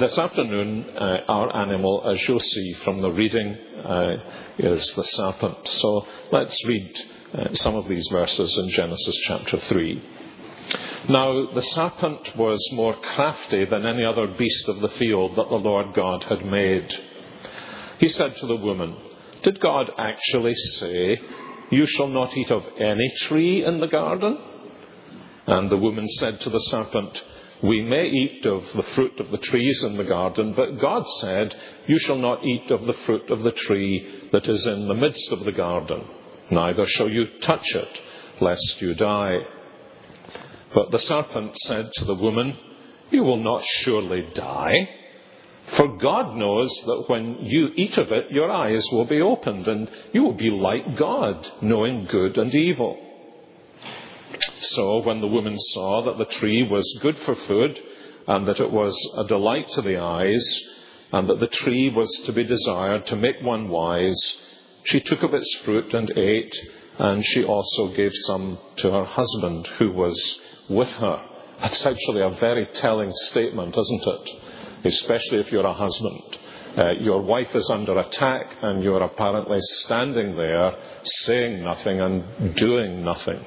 this afternoon, our animal, as you'll see from the reading, is the serpent. So let's read some of these verses in Genesis chapter 3. Now the serpent was more crafty than any other beast of the field that the Lord God had made. He said to the woman, "Did God actually say, 'You shall not eat of any tree in the garden?' And the woman said to the serpent, 'We may eat of the fruit of the trees in the garden, but God said, "You shall not eat of the fruit of the tree that is in the midst of the garden. Neither shall you touch it, lest you die." But the serpent said to the woman, "You will not surely die. For God knows that when you eat of it, your eyes will be opened, and you will be like God, knowing good and evil." So when the woman saw that the tree was good for food, and that it was a delight to the eyes, and that the tree was to be desired to make one wise, she took of its fruit and ate, and she also gave some to her husband who was with her. That's actually a very telling statement, isn't it? Especially if you're a husband. Your wife is under attack, and you're apparently standing there saying nothing and doing nothing.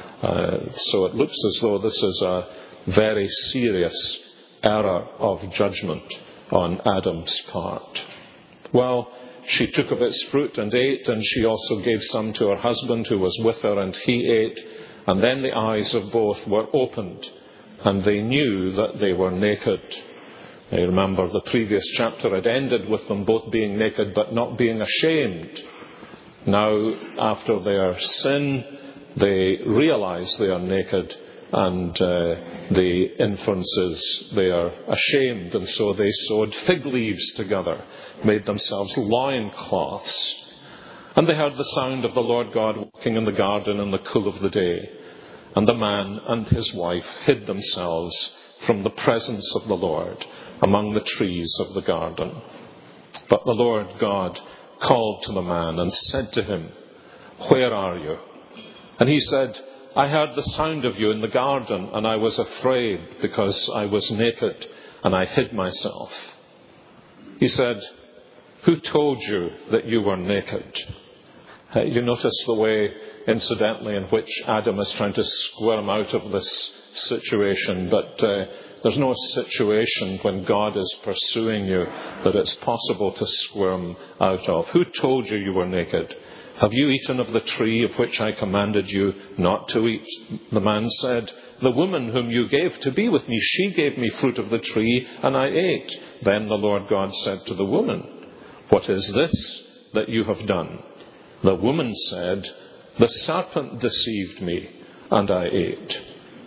So it looks as though this is a very serious error of judgment on Adam's part. Well, she took of its fruit and ate, and she also gave some to her husband who was with her, and he ate. And then the eyes of both were opened, and they knew that they were naked. You remember the previous chapter had ended with them both being naked but not being ashamed. Now, after their sin, they realize they are naked, and the inference is they are ashamed, and so they sewed fig leaves together, made themselves loincloths. And they heard the sound of the Lord God walking in the garden in the cool of the day. And the man and his wife hid themselves from the presence of the Lord among the trees of the garden. But the Lord God called to the man and said to him, "Where are you?" And he said, "I heard the sound of you in the garden, and I was afraid because I was naked, and I hid myself." He said, "Who told you that you were naked?" You notice the way, incidentally, in which Adam is trying to squirm out of this situation, but there's no situation when God is pursuing you that it's possible to squirm out of. "Who told you you were naked? Have you eaten of the tree of which I commanded you not to eat?" The man said, "The woman whom you gave to be with me, she gave me fruit of the tree, and I ate." Then the Lord God said to the woman, "What is this that you have done?" The woman said, "The serpent deceived me, and I ate."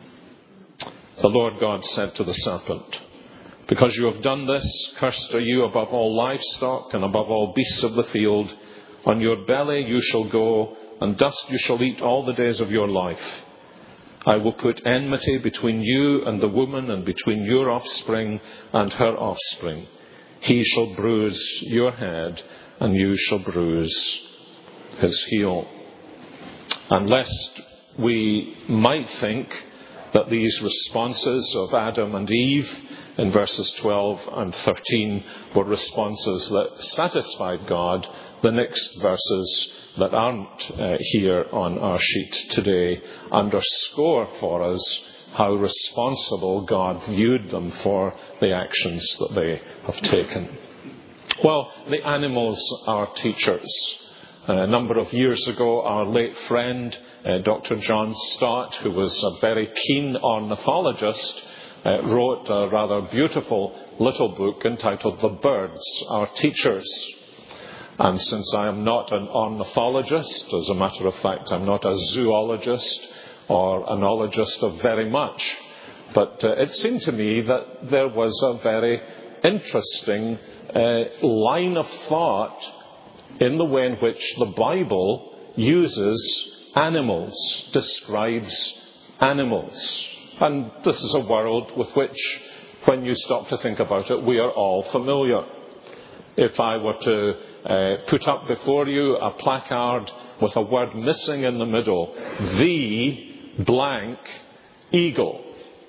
The Lord God said to the serpent, "Because you have done this, cursed are you above all livestock and above all beasts of the field. On your belly you shall go, and dust you shall eat all the days of your life. I will put enmity between you and the woman, and between your offspring and her offspring. He shall bruise your head, and you shall bruise his heel." And lest we might think that these responses of Adam and Eve in verses 12 and 13 were responses that satisfied God, the next verses that aren't here on our sheet today underscore for us how responsible God viewed them for the actions that they have taken. Well, the animals are teachers. A number of years ago, our late friend, Dr. John Stott, who was a very keen ornithologist, wrote a rather beautiful little book entitled "The Birds Are Teachers." And since I am not an ornithologist, as a matter of fact, I'm not a zoologist or an ologist of very much, but it seemed to me that there was a very interesting line of thought in the way in which the Bible uses animals, describes animals. And this is a world with which, when you stop to think about it, we are all familiar. If I were to put up before you a placard with a word missing in the middle, "the blank eagle,"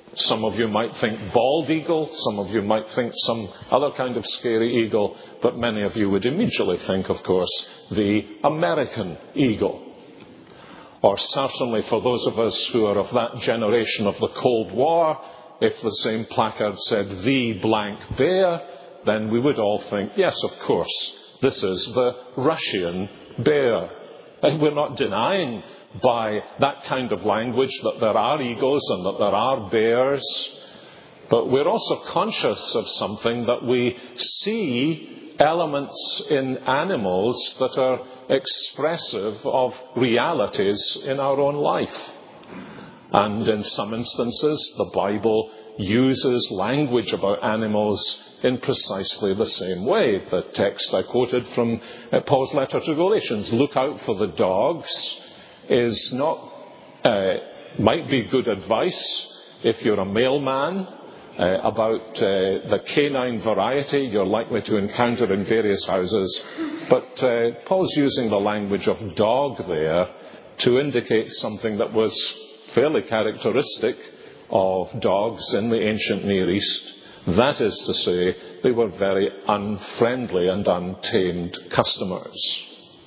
Some of you might think bald eagle, some of you might think some other kind of scary eagle, but many of you would immediately think, of course, the American eagle. Or certainly for those of us who are of that generation of the Cold War, if the same placard said the blank bear, then we would all think, yes, of course, this is the Russian bear. And we're not denying by that kind of language that there are eagles and that there are bears, but we're also conscious of something, that we see elements in animals that are expressive of realities in our own life. And in some instances, the Bible uses language about animals in precisely the same way. The text I quoted from Paul's letter to Galatians, look out for the dogs, is not, might be good advice if you're a mailman about the canine variety you're likely to encounter in various houses. But Paul's using the language of dog there to indicate something that was fairly characteristic of dogs in the ancient Near East. That is to say, they were very unfriendly and untamed customers.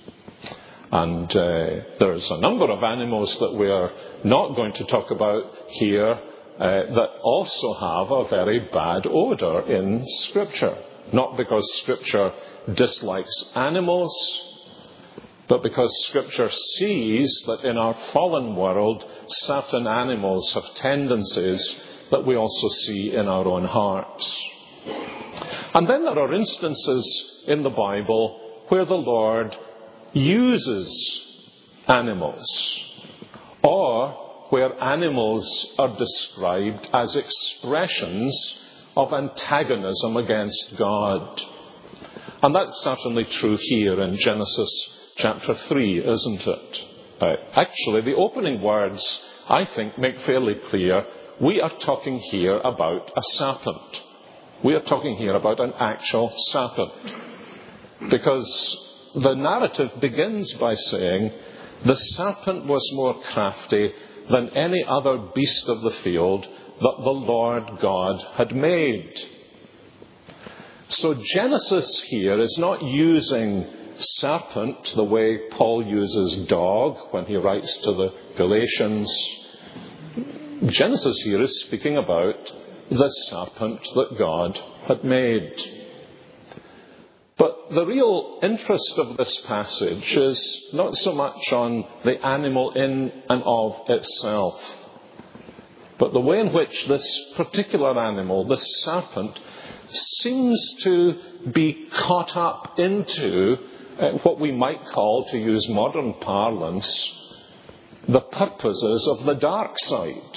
And there's a number of animals that we are not going to talk about here that also have a very bad odour in Scripture. Not because Scripture dislikes animals, but because Scripture sees that in our fallen world, certain animals have tendencies that we also see in our own hearts. And then there are instances in the Bible where the Lord uses animals, or where animals are described as expressions of antagonism against God. And that's certainly true here in Genesis chapter 3, isn't it? Actually, the opening words, I think, make fairly clear we are talking here about a serpent. We are talking here about an actual serpent. Because the narrative begins by saying, the serpent was more crafty than any other beast of the field that the Lord God had made. So Genesis here is not using serpent the way Paul uses dog when he writes to the Galatians. Genesis here is speaking about the serpent that God had made. But the real interest of this passage is not so much on the animal in and of itself, but the way in which this particular animal, this serpent, seems to be caught up into what we might call, to use modern parlance, the purposes of the dark side.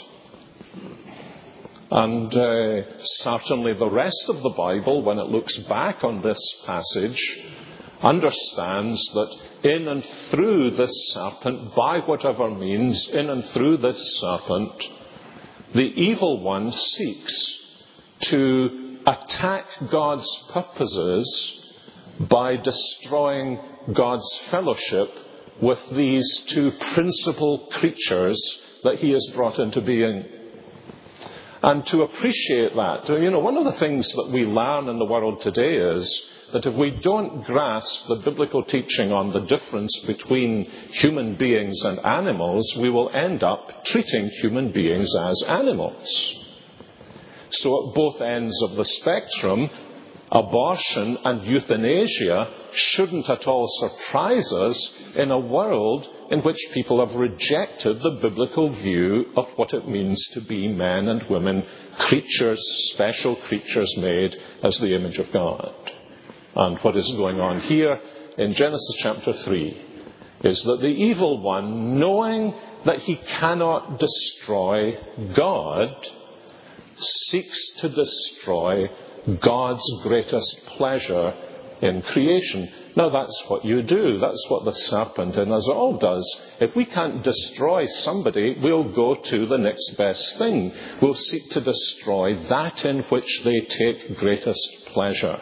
And certainly the rest of the Bible, when it looks back on this passage, understands that in and through this serpent, by whatever means, in and through this serpent, the evil one seeks to attack God's purposes by destroying God's fellowship with these two principal creatures that he has brought into being. And to appreciate that, one of the things that we learn in the world today is that if we don't grasp the biblical teaching on the difference between human beings and animals, we will end up treating human beings as animals. So at both ends of the spectrum, abortion and euthanasia shouldn't at all surprise us in a world in which people have rejected the biblical view of what it means to be men and women, creatures, special creatures made as the image of God. And what is going on here in Genesis chapter 3 is that the evil one, knowing that he cannot destroy God, seeks to destroy God's greatest pleasure in creation. Now that's what you do. That's what the serpent in us all does. If we can't destroy somebody, we'll go to the next best thing. We'll seek to destroy that in which they take greatest pleasure.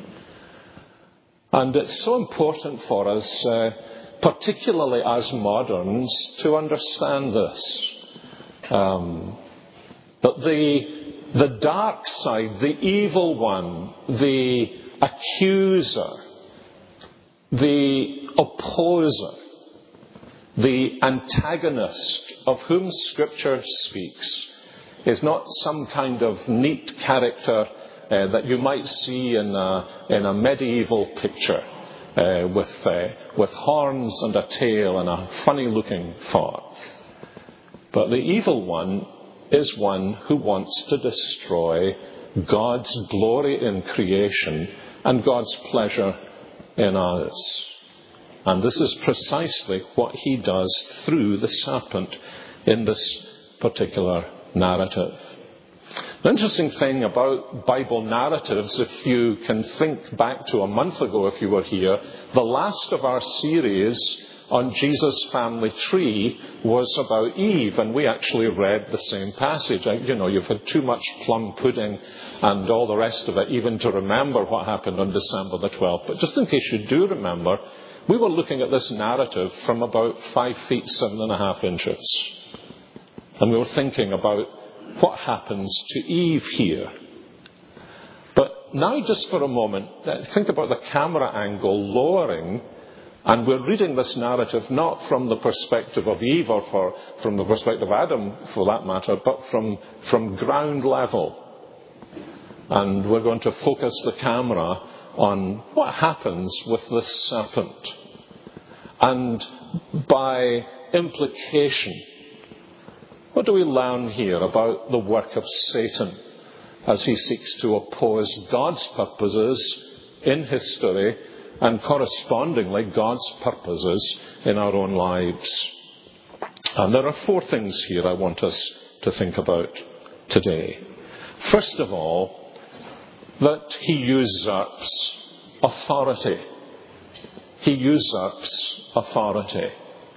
And it's so important for us, particularly as moderns, to understand this. That the dark side, the evil one, the accuser, the opposer, the antagonist of whom Scripture speaks is not some kind of neat character that you might see in a medieval picture with horns and a tail and a funny-looking fork. But the evil one is one who wants to destroy God's glory in creation and God's pleasure in us. And this is precisely what he does through the serpent in this particular narrative. The interesting thing about Bible narratives, if you can think back to a month ago if you were here, the last of our series on Jesus' family tree was about Eve, and we actually read the same passage. You've had too much plum pudding and all the rest of it even to remember what happened on December the 12th. But just in case you do remember, we were looking at this narrative from about 5 feet 7.5 inches. And we were thinking about what happens to Eve here. But now just for a moment, think about the camera angle lowering, and we're reading this narrative not from the perspective of Eve or from the perspective of Adam, for that matter, but from ground level. And we're going to focus the camera on what happens with this serpent. And by implication, what do we learn here about the work of Satan as he seeks to oppose God's purposes in history and correspondingly God's purposes in our own lives? And there are 4 things here I want us to think about today. First of all, that he usurps authority. He usurps authority.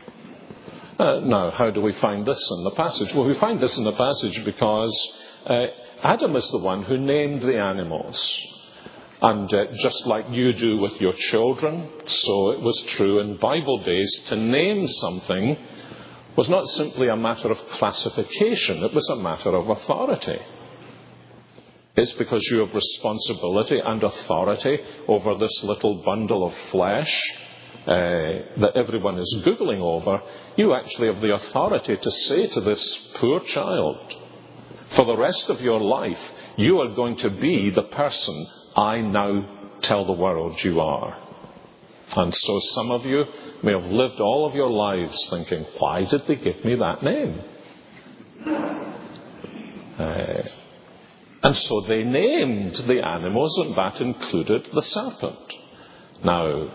Now, how do we find this in the passage? Well, we find this in the passage because Adam is the one who named the animals. And just like you do with your children, so it was true in Bible days. To name something was not simply a matter of classification, it was a matter of authority. It's because you have responsibility and authority over this little bundle of flesh that everyone is Googling over. You actually have the authority to say to this poor child, for the rest of your life, you are going to be the person I now tell the world you are. And so some of you may have lived all of your lives thinking, why did they give me that name? And so they named the animals, and that included the serpent. Now,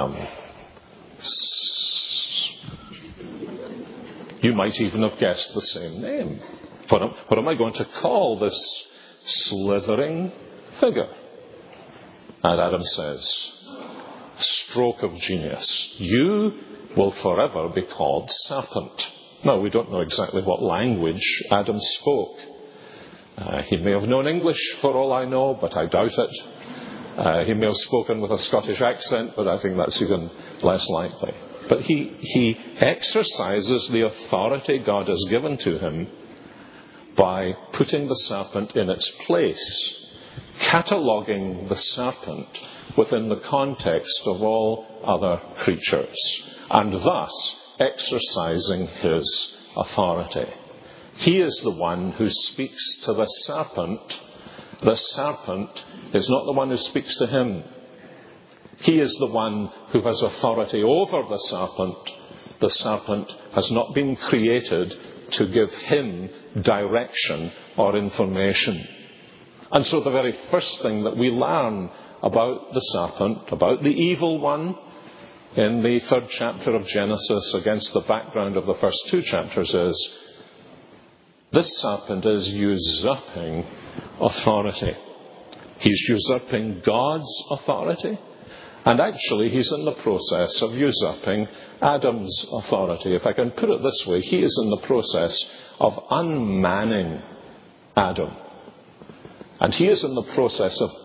you might even have guessed the same name. What am I going to call this slithering figure? And Adam says, stroke of genius. You will forever be called serpent. Now, we don't know exactly what language Adam spoke. He may have known English for all I know, but I doubt it. He may have spoken with a Scottish accent, but I think that's even less likely. But he exercises the authority God has given to him by putting the serpent in its place, cataloguing the serpent within the context of all other creatures, and thus exercising his authority. He is the one who speaks to the serpent. The serpent is not the one who speaks to him. He is the one who has authority over the serpent. The serpent has not been created to give him direction or information. And so the very first thing that we learn about the serpent, about the evil one, in the 3rd chapter of Genesis against the background of the first 2 chapters is, this serpent is usurping authority. He's usurping God's authority. And actually, he's in the process of usurping Adam's authority. If I can put it this way, he is in the process of unmanning Adam. And he is in the process of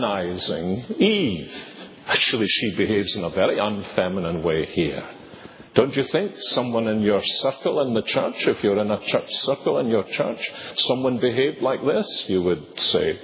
unfeminizing Eve. Actually, she behaves in a very unfeminine way here. Don't you think someone in your circle in the church, if you're in a church circle in your church, someone behaved like this? You would say,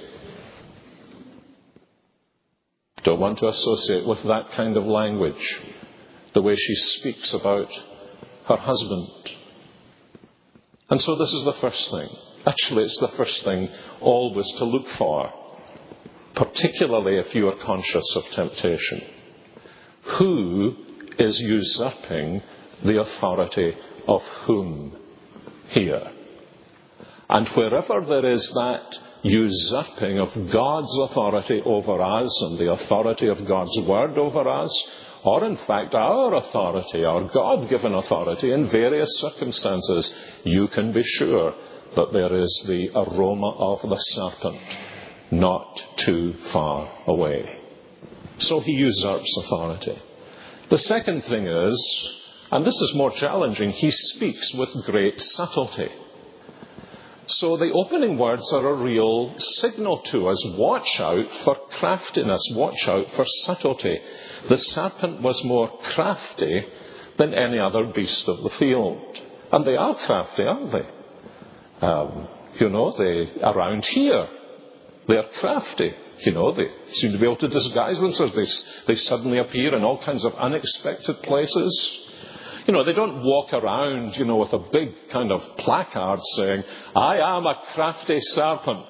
don't want to associate with that kind of language, the way she speaks about her husband. And so this is the first thing. Actually, it's the first thing always to look for, particularly if you are conscious of temptation. Who is usurping the authority of whom here? And wherever there is that usurping of God's authority over us and the authority of God's word over us, or in fact our authority, our God-given authority in various circumstances, you can be sure that there is the aroma of the serpent not too far away. So he usurps authority. The second thing is, and this is more challenging, he speaks with great subtlety. So the opening words are a real signal to us. Watch out for craftiness. Watch out for subtlety. The serpent was more crafty than any other beast of the field. And they are crafty, aren't they? They around here, they're crafty. They seem to be able to disguise themselves. They suddenly appear in all kinds of unexpected places. They don't walk around, with a big kind of placard saying, I am a crafty serpent.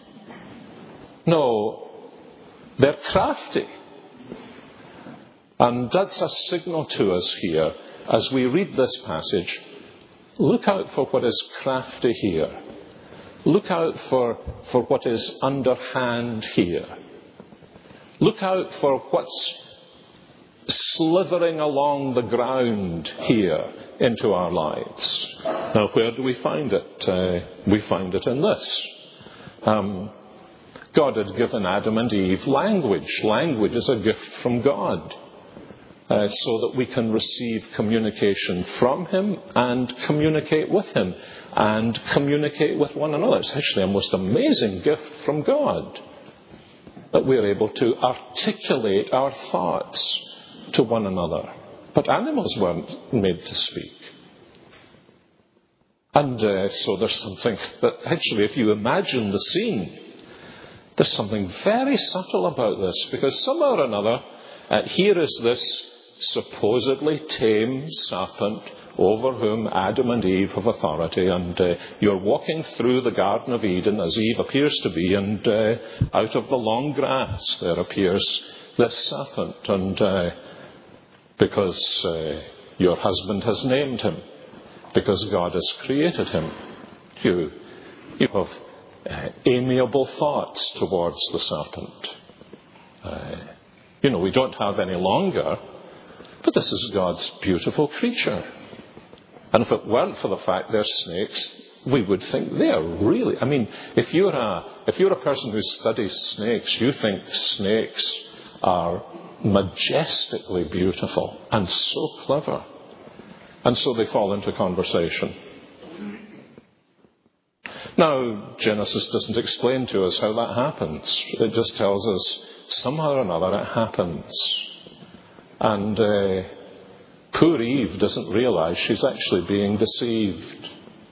No, they're crafty. And that's a signal to us here as we read this passage. Look out for what is crafty here. Look out for what is underhand here. Look out for what's slithering along the ground here into our lives. Now, where do we find it? We find it in this. God had given Adam and Eve language. Language is a gift from God. So that we can receive communication from Him and communicate with Him and communicate with one another. It's actually a most amazing gift from God that we're able to articulate our thoughts to one another. But animals weren't made to speak. And so there's something that actually, if you imagine the scene, there's something very subtle about this, because somehow or another, here is this supposedly tame serpent over whom Adam and Eve have authority, and you're walking through the Garden of Eden as Eve appears to be, and out of the long grass there appears this serpent, and because your husband has named him, because God has created him, you have amiable thoughts towards the serpent. We don't have any longer. But this is God's beautiful creature. And if it weren't for the fact they're snakes, we would think they're really... if you're a person who studies snakes, you think snakes are majestically beautiful and so clever. And so they fall into conversation. Now, Genesis doesn't explain to us how that happens. It just tells us somehow or another it happens. And poor Eve doesn't realize she's actually being deceived.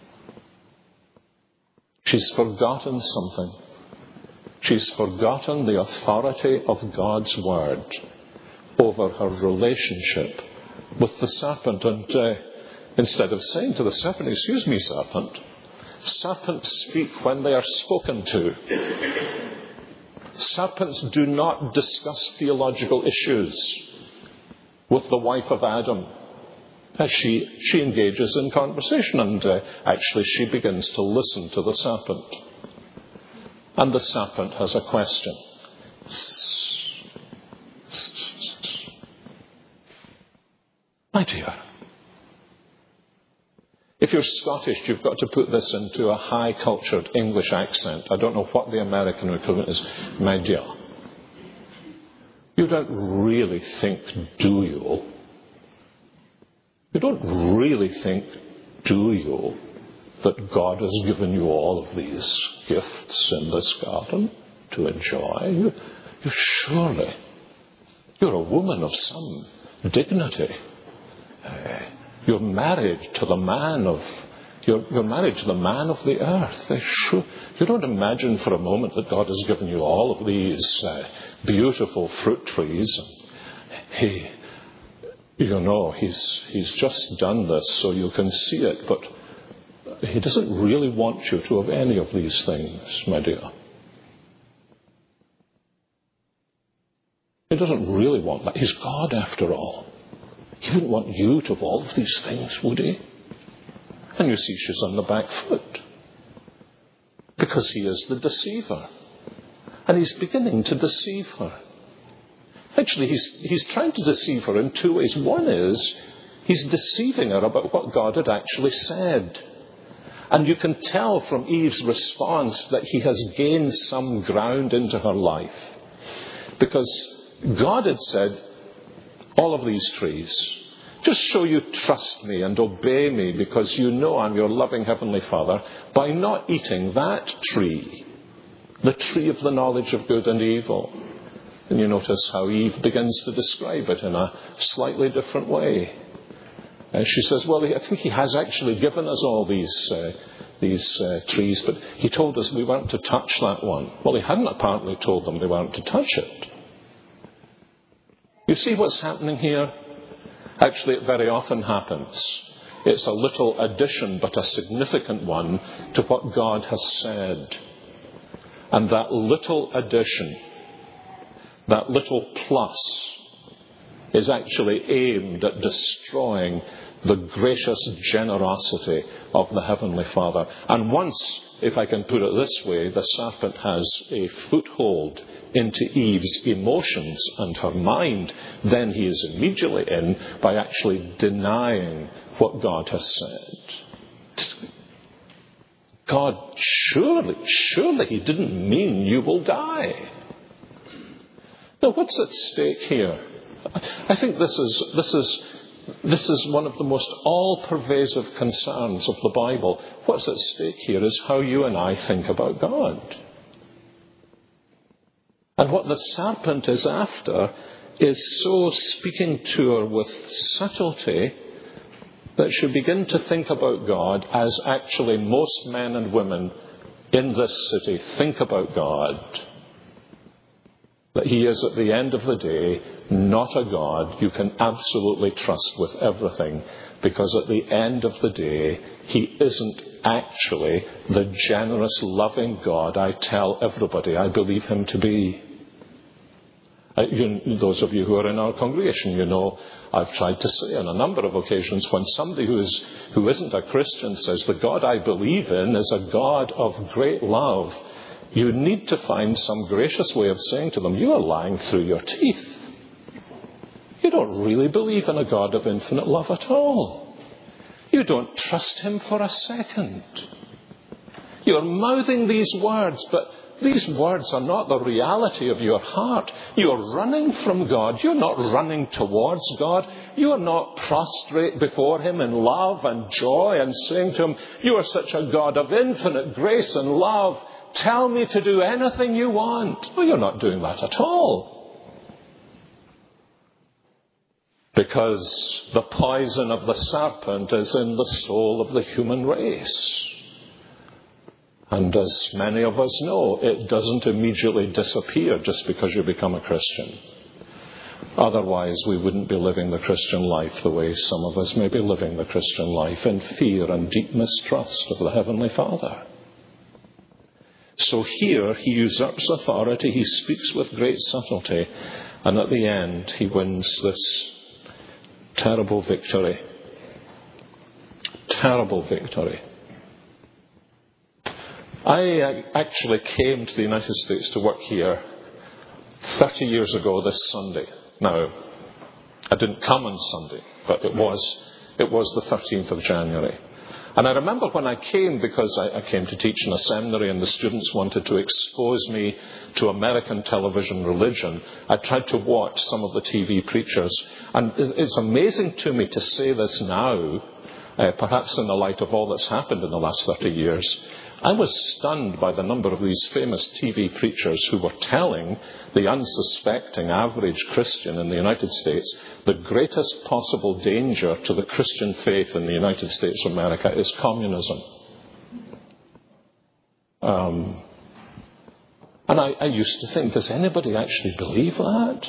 She's forgotten something. She's forgotten the authority of God's word over her relationship with the serpent. And instead of saying to the serpent, "Excuse me, serpent," serpents speak when they are spoken to. Serpents do not discuss theological issues with the wife of Adam. She engages in conversation, and actually she begins to listen to the serpent. And the serpent has a question. My dear, if you're Scottish, you've got to put this into a high-cultured English accent. I don't know what the American equivalent is. My dear, you don't really think, do you? You don't really think, do you, that God has given you all of these gifts in this garden to enjoy? You surely, you're a woman of some dignity. You're married to the man of the earth. You don't imagine for a moment that God has given you all of these beautiful fruit trees. He's just done this so you can see it, but he doesn't really want you to have any of these things, my dear. He doesn't really want that. He's God after all. He wouldn't want you to have all of these things, would he? And you see she's on the back foot. Because he is the deceiver. And he's beginning to deceive her. Actually, he's trying to deceive her in two ways. One is, he's deceiving her about what God had actually said. And you can tell from Eve's response that he has gained some ground into her life. Because God had said, all of these trees, just show you trust me and obey me because you know I'm your loving Heavenly Father by not eating that tree, the tree of the knowledge of good and evil. And you notice how Eve begins to describe it in a slightly different way. She says, well, I think he has actually given us all these trees, but he told us we weren't to touch that one. Well, he hadn't apparently told them they weren't to touch it. You see what's happening here? Actually, it very often happens. It's a little addition, but a significant one, to what God has said. And that little addition, that little plus, is actually aimed at destroying the gracious generosity of the Heavenly Father. And once, if I can put it this way, the serpent has a foothold into Eve's emotions and her mind, then he is immediately in by actually denying what God has said. God, surely he didn't mean you will die. Now, what's at stake here? I think this is one of the most all-pervasive concerns of the Bible. What's at stake here is how you and I think about God. And what the serpent is after is so speaking to her with subtlety that she begin to think about God as actually most men and women in this city think about God. That he is, at the end of the day, not a God you can absolutely trust with everything, because at the end of the day, he isn't actually the generous, loving God I tell everybody I believe him to be. Those of you who are in our congregation, you know, I've tried to say on a number of occasions, when somebody who isn't a Christian says, the God I believe in is a God of great love, you need to find some gracious way of saying to them, you are lying through your teeth. You don't really believe in a God of infinite love at all. You don't trust him for a second. You're mouthing these words, but these words are not the reality of your heart. You're running from God. You're not running towards God. You are not prostrate before him in love and joy and saying to him, you are such a God of infinite grace and love. Tell me to do anything you want. Well, you're not doing that at all. Because the poison of the serpent is in the soul of the human race. And as many of us know, it doesn't immediately disappear just because you become a Christian. Otherwise, we wouldn't be living the Christian life the way some of us may be living the Christian life, in fear and deep mistrust of the Heavenly Father. So here, he usurps authority, he speaks with great subtlety, and at the end, he wins this terrible victory. Terrible victory. I actually came to the United States to work here 30 years ago this Sunday. Now, I didn't come on Sunday, but it was the 13th of January. And I remember when I came, because I came to teach in a seminary and the students wanted to expose me to American television religion, I tried to watch some of the TV preachers. And it's amazing to me to say this now, perhaps in the light of all that's happened in the last 30 years, I was stunned by the number of these famous TV preachers who were telling the unsuspecting average Christian in the United States the greatest possible danger to the Christian faith in the United States of America is communism. And I used to think, does anybody actually believe that?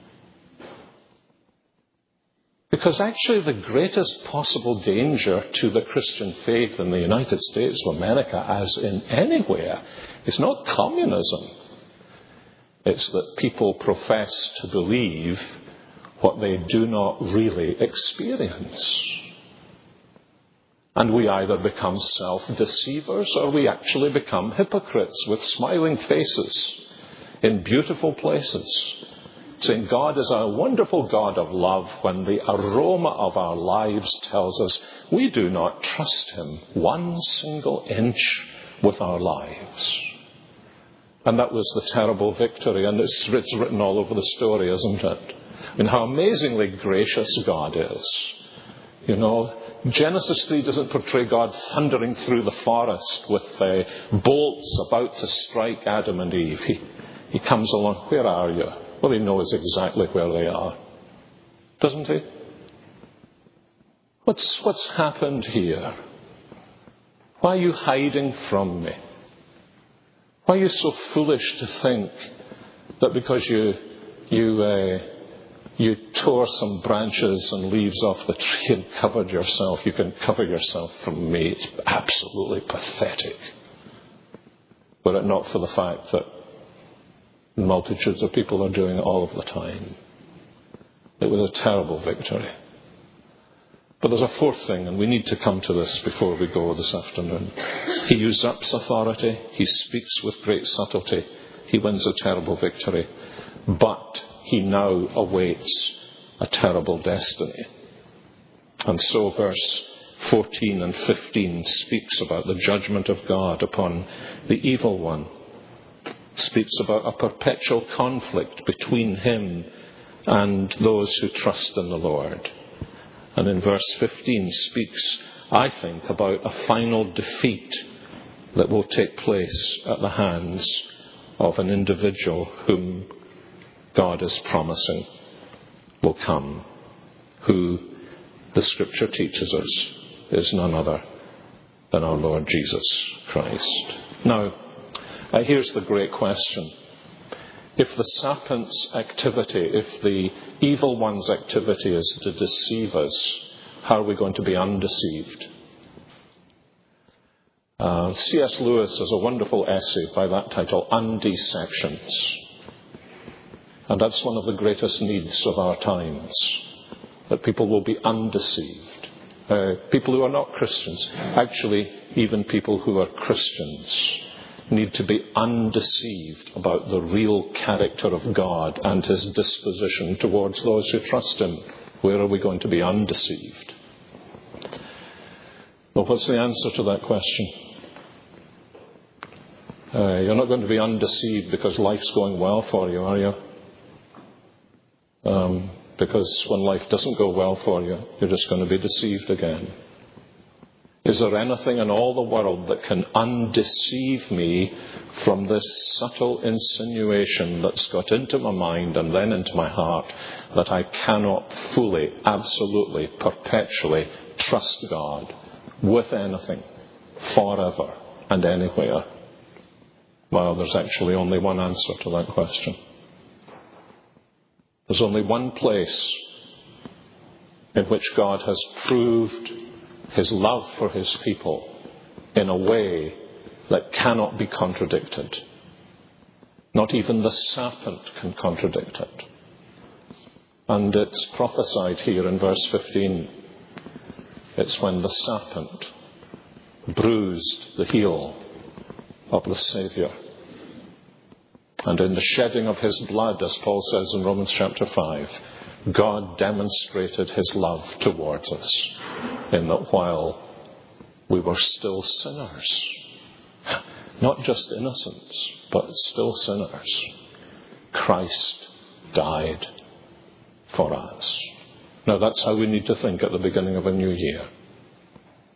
Because actually the greatest possible danger to the Christian faith in the United States of America, as in anywhere, is not communism. It's that people profess to believe what they do not really experience. And we either become self-deceivers or we actually become hypocrites with smiling faces in beautiful places, saying God is a wonderful God of love when the aroma of our lives tells us we do not trust him one single inch with our lives. And that was the terrible victory, and it's written all over the story, isn't it? I mean, how amazingly gracious God is. You know, Genesis 3 doesn't portray God thundering through the forest with bolts about to strike Adam and Eve. He comes along, where are you? Well, he knows exactly where they are. Doesn't he? What's happened here? Why are you hiding from me? Why are you so foolish to think that because you tore some branches and leaves off the tree and covered yourself, you can cover yourself from me? It's absolutely pathetic. Were it not for the fact that multitudes of people are doing it all of the time. It was a terrible victory. But there's a fourth thing, and we need to come to this before we go this afternoon. He usurps authority. He speaks with great subtlety. He wins a terrible victory. But he now awaits a terrible destiny. And so verse 14 and 15 speaks about the judgment of God upon the evil one. Speaks about a perpetual conflict between him and those who trust in the Lord. And in verse 15 speaks, I think, about a final defeat that will take place at the hands of an individual whom God is promising will come, who the Scripture teaches us is none other than our Lord Jesus Christ. Now, here's the great question. If the serpent's activity, if the evil one's activity is to deceive us, how are we going to be undeceived? C.S. Lewis has a wonderful essay by that title, Undeceptions. And that's one of the greatest needs of our times, that people will be undeceived. People who are not Christians, actually even people who are Christians, need to be undeceived about the real character of God and his disposition towards those who trust him. Where are we going to be undeceived? Well, what's the answer to that question? You're not going to be undeceived because life's going well for you, are you? Because when life doesn't go well for you, you're just going to be deceived again. Is there anything in all the world that can undeceive me from this subtle insinuation that's got into my mind and then into my heart that I cannot fully, absolutely, perpetually trust God with anything, forever and anywhere? Well, there's actually only one answer to that question. There's only one place in which God has proved his love for his people in a way that cannot be contradicted. Not even the serpent can contradict it. And it's prophesied here in verse 15. It's when the serpent bruised the heel of the Saviour. And in the shedding of his blood, as Paul says in Romans chapter 5, God demonstrated his love towards us in that while we were still sinners, not just innocents, but still sinners, Christ died for us. Now that's how we need to think at the beginning of a new year.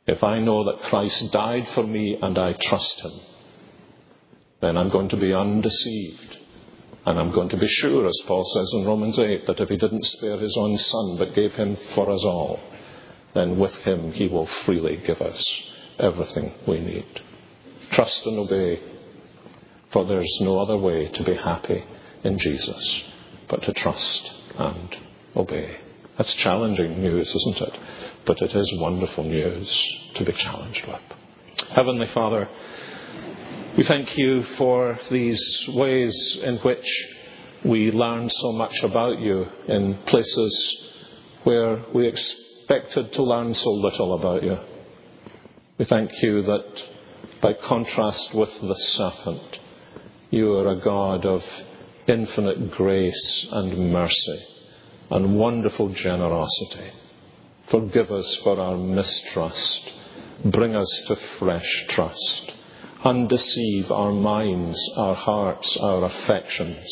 If I know that Christ died for me and I trust him, then I'm going to be undeceived. And I'm going to be sure, as Paul says in Romans 8, that if he didn't spare his own son but gave him for us all, then with him he will freely give us everything we need. Trust and obey, for there's no other way to be happy in Jesus but to trust and obey. That's challenging news, isn't it? But it is wonderful news to be challenged with. Heavenly Father, we thank you for these ways in which we learn so much about you in places where we expected to learn so little about you. We thank you that by contrast with the serpent, you are a God of infinite grace and mercy and wonderful generosity. Forgive us for our mistrust. Bring us to fresh trust. Undeceive our minds, our hearts, our affections.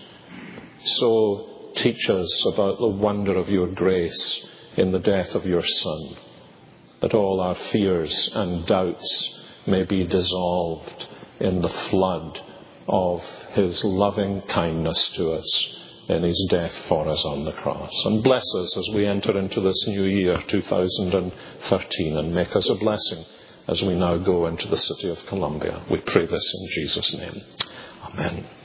So teach us about the wonder of your grace in the death of your Son, that all our fears and doubts may be dissolved in the flood of his loving kindness to us in his death for us on the cross. And bless us as we enter into this new year, 2013, and make us a blessing as we now go into the city of Columbia. We pray this in Jesus' name. Amen.